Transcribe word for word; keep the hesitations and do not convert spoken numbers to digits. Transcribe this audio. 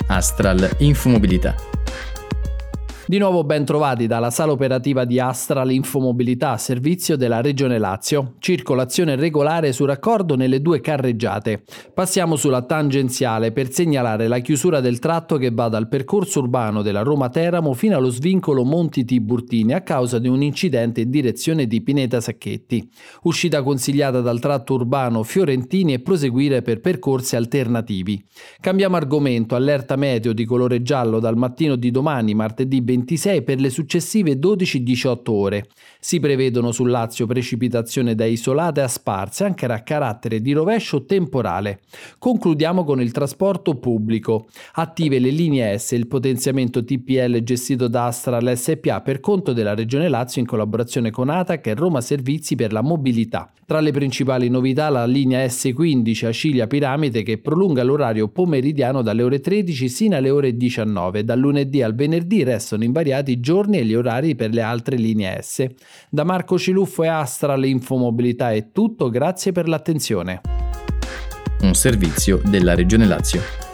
Astral Infomobilità. Di nuovo ben trovati dalla sala operativa di Astral Infomobilità, servizio della Regione Lazio. Circolazione regolare su raccordo nelle due carreggiate. Passiamo sulla tangenziale per segnalare la chiusura del tratto che va dal percorso urbano della Roma-Teramo fino allo svincolo Monti Tiburtini a causa di un incidente in direzione di Pineta Sacchetti. Uscita consigliata dal tratto urbano Fiorentini e proseguire per percorsi alternativi. Cambiamo argomento, allerta meteo di colore giallo dal mattino di domani, martedì ventisei, per le successive dodici diciotto ore. Si prevedono sul Lazio precipitazioni da isolate a sparse, anche a carattere di rovescio temporale. Concludiamo con il trasporto pubblico. Attive le linee S, il potenziamento T P L gestito da Astral S P A per conto della Regione Lazio in collaborazione con A T A C e Roma Servizi per la Mobilità. Tra le principali novità la linea S quindici Acilia Piramide che prolunga l'orario pomeridiano dalle ore tredici sino alle ore diciannove. Dal lunedì al venerdì restano invariati i giorni e gli orari per le altre linee S. Da Marco Ciluffo e Astral Infomobilità è tutto, grazie per l'attenzione. Un servizio della Regione Lazio.